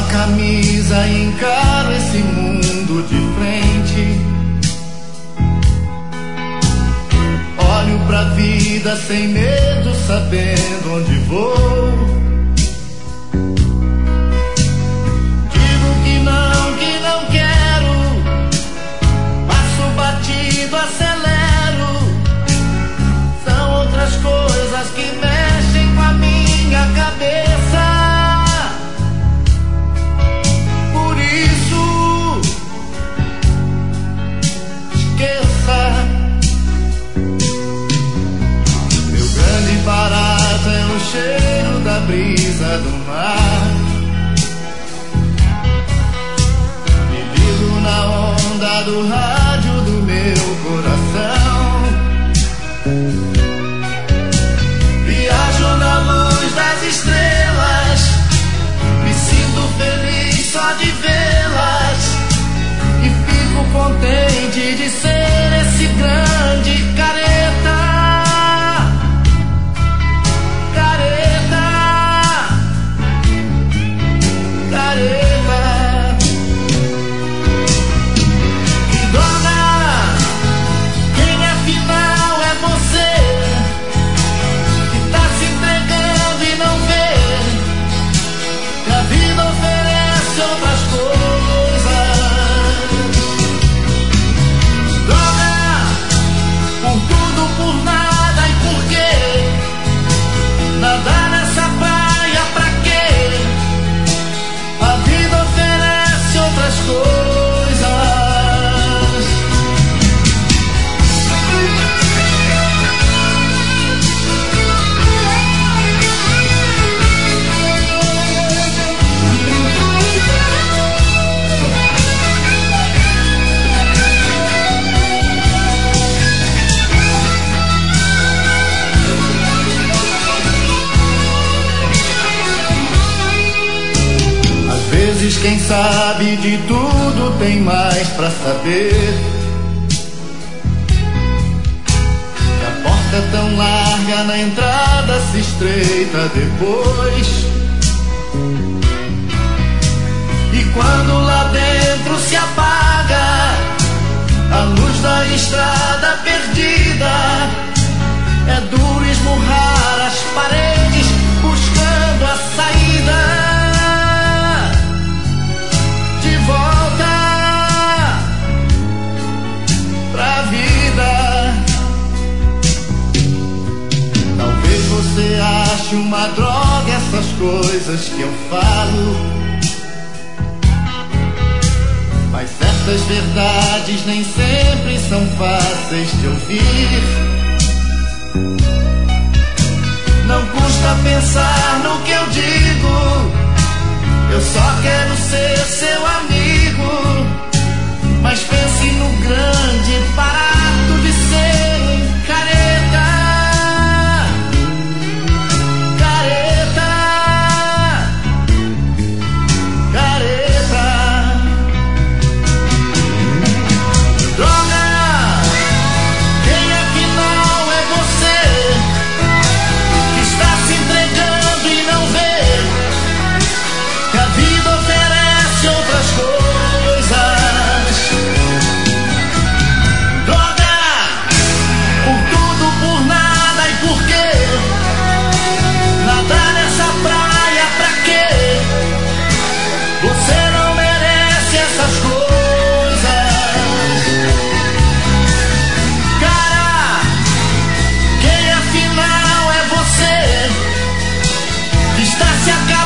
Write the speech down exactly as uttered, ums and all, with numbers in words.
camisa e encaro esse mundo de frente. Olho pra vida sem medo, sabendo onde vou. Digo que não, que não quero. Passo batido, acelero. São outras coisas que mexem com a minha cabeça. Barato é o cheiro da brisa do mar. Me ligo na onda do rádio do meu coração. Viajo na luz das estrelas. Me sinto feliz só de vê-las. E fico contente de ser esse grande careta. Quem sabe de tudo tem mais pra saber. A porta é tão larga, na entrada se estreita depois. E quando lá dentro se apaga a luz da estrada perdida, é duro esmurrar as paredes buscando a saída. Você acha uma droga essas coisas que eu falo, mas certas verdades nem sempre são fáceis de ouvir. Não custa pensar no que eu digo. Eu só quero ser seu amigo, mas pense no grande barato de ser careta. Se acaba.